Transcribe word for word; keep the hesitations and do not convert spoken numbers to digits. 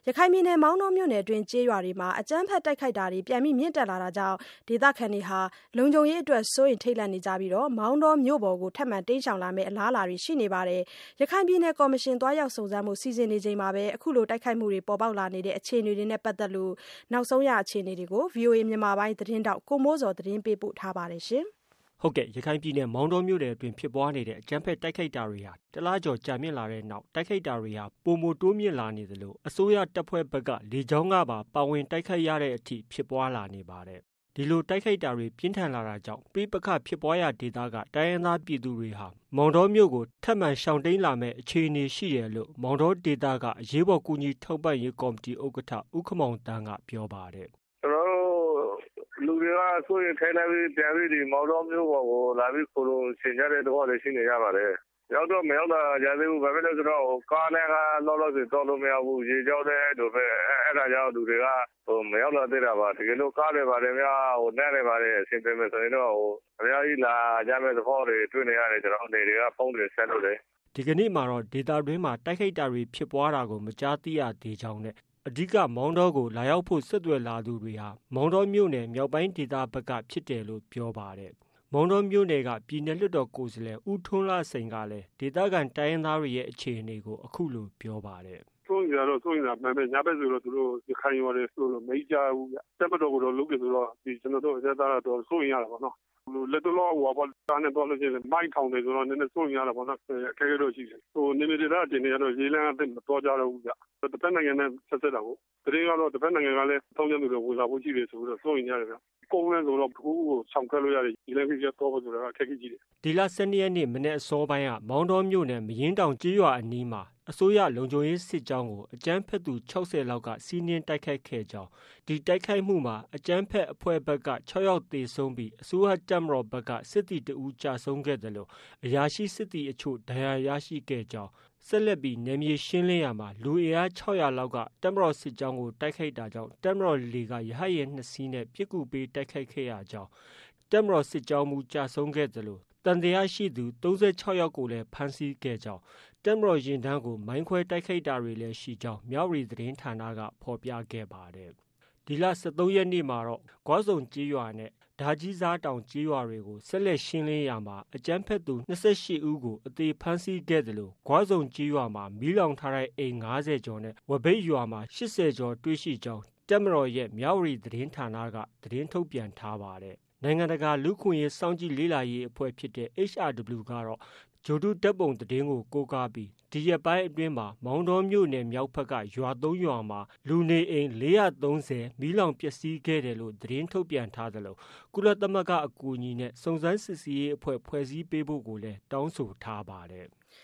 ရခိုင်ပြည်နယ်မောင်တောမြို့နယ်အတွင်းကျေးရွာတွေမှာအကြမ်းဖက်တိုက်ခိုက်တာတွေပြန်ပြီးမြင့်တက်လာတာကြောင့်ဒေသခံတွေဟာလုံခြုံရေးအတွက်စိုးရိမ်ထိတ်လန့်နေကြပြီးမောင်တောမြို့ပေါ်ကိုထပ်မံတိမ်းရှောင်လာမယ့်အလားအလာတွေရှိနေပါတယ်။ရခိုင်ပြည်နယ်ကော်မရှင်သွားရောက်စုံစမ်းမှုစီစဉ်နေချိန်မှာပဲအခုလိုတိုက်ခိုက်မှုတွေပေါ်ပေါက်လာနေတဲ့အခြေအနေတွေနဲ့ပတ်သက်လို့နောက်ဆုံးရအခြေအနေတွေကို ဗွီအိုအေ မြန်မာပိုင်းသတင်းတောက်ကိုမိုးစော်သတင်းပေးပို့ထားပါတယ်ရှင်။ဟုတ်ကဲ့ရခိုင်ပြည်နယ်မောင်တောမြို့နယ်အတွင်းဖြစ်ပွားနေတဲ့အကြမ်းဖက်တိုက်ခိုက်တာတွေဟာတလားကျော်ကြာမြင့်လာတဲ့နောက်တိုက်ခိုက်တာတွေဟာပုံမတိုးမြင့်လာနေသလိုအစိုးရတပ်ဖွဲ့ဘက်ကလေကြောင်းကပါပါဝင်တိုက်ခိုက်ရတဲ့အထိဖြစ်ပွားလာနေပါတယ်။ဒီလိုတိုက်ခိုက်တာတွေပြင်းထန်လာတာကြောင့်ပြပခဖြစ်ပွားရာဒေသကတိုင်းရင်းသားပြည်သူတွေဟာမောင်တောမြို့ကိုထပ်မံရှောင်တိန်လာမဲ့အခြေအနေရှိတယ်လို့မောင်တောဒေသကအရေးပေါ်ကူညီထောက်ပံ့ရေးကော်မတီဥက္ကဋ္ဌဦးခမောင်တန်းကပြောပါတယ်။လူတွေကဆိုရင်ထိုင်နေပြီးပြန်ပြီးဒီမောင်တော်မျိုးပေါ်ကိုလာပြီးခိုးလို့ဆင်ကြတဲ့တော့လည်းရှိနေရပါတယ်။ရောက်တော့မရောက်တာကြသေးဘူး။ဘာဖြစ်လို့ဆိုတော့ကားနဲ့ကလောလောဆယ်တော့လို့မရဘူး။ရေကြောက်တဲ့တို့ပဲအဲ့ဒါကြောင့်လူတွေကဟိုမရောက်လာသေးတာပါ။တကယ်လို့ကားတွေပါတယ်များဟိုနဲ့တွေပါတယ်အဆင်ပြေမယ်ဆိုရင်တော့ဟိုအများကြီးလာကြမဲ့သဘောတွေတွေ့နေရတယ်ကျွန်တော်နေတွေကဖုန်းတွေဆက်လို့တယ်။ဒီကနေ့မှာတော့ဒေတာတွင်းမှာတိုက်ခိုက်တာတွေဖြစ်ပွားတာကိုမကြားသိရသေးကြောင်းနဲ့အဓိကမောင်တောကိုလာရောက်ဖို့ဆက်သွယ်လာသူတွေဟာမောင်တောမြို့နယ်မြောက်ပိုင်းဒေသဘက်ကဖြစ်တယ်လို့ပြောပါတယ်။မောင်တောမြို့နယ်ကပြည်내လွှတ်တော်ကိုယ်စားလှယ်ဦးထွန်းလှစိန်ကလည်းဒေသခံတိုင်းရင်းသားတွေရဲ့အခြေအနေကိုအခုလိုပြောပါတယ်။ဆိုရင်တော့ဆိုရင်တော့မှန်ပဲညဘက်ဆိုတော့သူတို့ရခိုင်ရွာတွေဆိုလို့မိကြဘူးဗျ။တက်မတော်ကတော့လုပ်ကြဆိုတော့ဒီကျွန်တော်တို့အသက်သားတော့ဆိုရင်ရတာပေါ့နော်။လက်တော်ဟိုဘောတာနဲ့တော့လို့ရှိရင်မိုက်ထောင်တယ်ဆိုတော့နည်းနည်းဆိုရင်ရတာပေါ့နော်။အခက်အခဲတော့ရှိတယ်။ဟိုနေမဒေတာတင်နေရတော့ရေးလန်းအသက်မတော်ကြတော့ဘူးဗျ။တစ်ဖက်နိုင်ငံနဲ့ဆက်ဆက်တာကိုတရင်ကတော့တစ်ဖက်နိုင်ငံကလည်းတောင်းကျမ်းသူတွေဝင်လာဖို့ရှိတယ်ဆိုတော့စိုးရင်ရတယ်ဗျ။ကုန်းလဲဆိုတော့ဘုကိုဆောင်ခက်လို့ရတယ်ဒီလည်းဖြစ်တော့ဆိုတာအခက်အခဲကြီးတယ်။ဒီလဆယ်ရက်နေ့မနေ့အစောပိုင်းကမောင်တောမြို့နယ်မရင်းတောင်ကျေးရွာအနီးမှာအစိုးရလုံခြုံရေးစစ်ကြောင်းကိုအကြမ်းဖက်သူ၆၀လောက်ကစီးနင်းတိုက်ခိုက်ခဲ့ကြောင်းဒီတိုက်ခိုက်မှုမှာအကြမ်းဖက်အဖွဲ့ဘက်က၆ယောက်သေဆုံးပြီးအစိုးရတပ်မတော်ဘက်ကစစ်သည်တဦးကြာဆုံးခဲ့တယ်လို့အရာရှိစစ်သည်အချို့ဒဏ်ရာရရှိခဲ့ကြောင်းဆက်လက်ပြီးနယ်မြေရှင်းလင်းရမှာလူအင်အား၆၀၀လောက်ကတပ်မတော်စစ်ကြောင်းကိုတိုက်ခိုက်တာကြောင့်တပ်မတော်လေကရဟတ်ယာဉ်နှစ်စီးနဲ့ပစ်ကူပေးတိုက်ခိုက်ခဲ့ရကြောင်းတပ်မတော်စစ်ကြောင်းမူကြာဆုံးခဲ့တယ်လို့တန်တရားရှိသူ၃၆ယောက်ကိုလည်းဖမ်းဆီးခဲ့ကြောင်းတပ်မတော်ရင်တန်းကိုမိုင်းခွဲတိုက်ခိုက်တာတွေလည်းရှိကြောင်းမြဝတီသတင်းဌာနကဖော်ပြခဲ့ပါတယ်။ဒီလ၁၃ရက်နေ့မှာတော့ဂွဆုံကျေးရွာနဲ့ဓာကြီးစားတောင်ကျေးရွာတွေကိုဆက်လက်ရှင်းလင်းရာမှာအကြမ်းဖက်သူ၂၈ဦးကိုအသေးဖမ်းဆီးခဲ့တယ်လို့ဂွဆုံကျေးရွာမှာမီးလောင်ထားတဲ့အိမ်၅၀ကျော်နဲ့ဝဘိတ်ရွာမှာ၈၀ကျော်တွေ့ရှိကြောင်းတပ်မတော်ရဲ့မြဝတီသတင်းဌာနကသတင်းထုတ်ပြန်ထားပါတယ်။နိုင်ငံတကာလူ့ခွင့်ရေးစောင့်ကြည့်လေ့လာရေးအဖွဲ့ဖြစ်တဲ့ H R W ကတော့ဂျိုတုတပ်ပုံသတင်းကိုကိုးကားပြီးဒီရက်ပိုင်းအတွင်းမှာမောင်တောမြို့နယ်မြောက်ဘက်ကရွာသုံးရွာမှာလူနေအိမ်၄၃၀မီးလောင်ပျက်စီးခဲ့တယ်လို့သတင်းထုတ်ပြန်ထားသလိုကုလသမဂ္ဂအကူအညီနဲ့စုံစမ်းစစ်ဆေးရေးအဖွဲ့ဖွဲ့စည်းပေးဖို့ကိုလည်းတောင်းဆိုထားပါတယ်။